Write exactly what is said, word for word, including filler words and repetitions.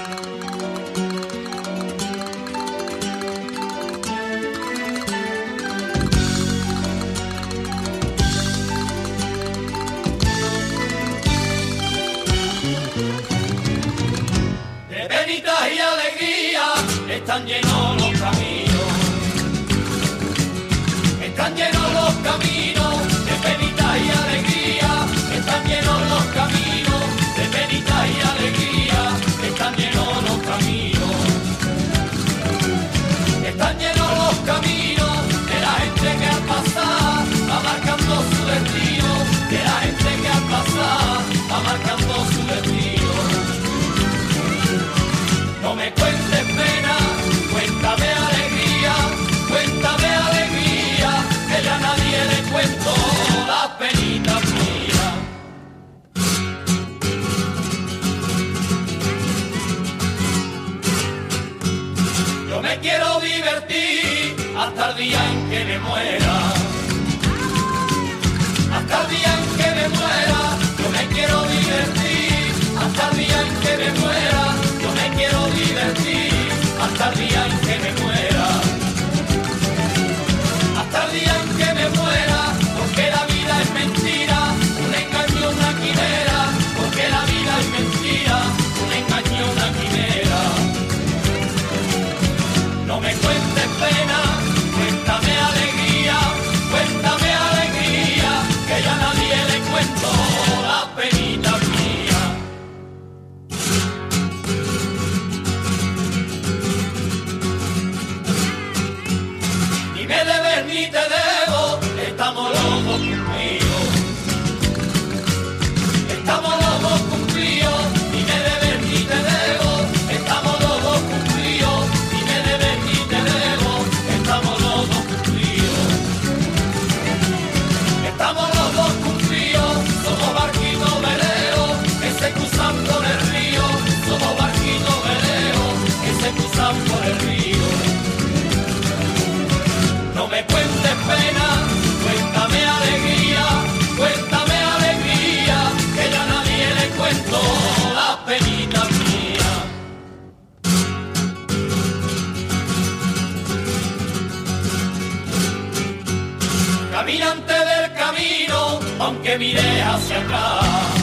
De penitas y alegría están llenos los caminos, están llenos los caminos, de penitas y alegría, están llenos los caminos, de penitas y alegría, están llenos los caminos, están llenos los caminos, de la gente que al pasar va marcando su destino, de la gente que al pasar va marcando su destino. No me cuentes pena, cuéntame alegría, cuéntame alegría, que ya a nadie le cuento las penitas mías. Yo me quiero divertir hasta el día en que me muera, hasta el día en que me muera, yo me quiero divertir hasta el día en que me muera. Me quiero divertir hasta el día en que me muera, hasta el día en que me muera, porque la vida es mentira, un engaño, una quimera, porque la vida es mentira, un engaño, una quimera. No me cuentes pena, cuéntame alegría, cuéntame alegría, que ya a nadie le cuento las penitas mías. Ni te debo, estamos los dos cumplidos, estamos los dos cumplidos, ni me debes ni te debo, estamos los dos cumplidos, ni me debes ni te debo, estamos los dos cumplidos, estamos los dos cumplidos, somos barquitos veleros que se cruzan por el río, somos barquitos veleros que se cruzan por el río. No me cuentes pena, cuéntame alegría, cuéntame alegría, que ya a nadie le cuento las penitas mías. Caminante del camino, aunque mires hacia atrás,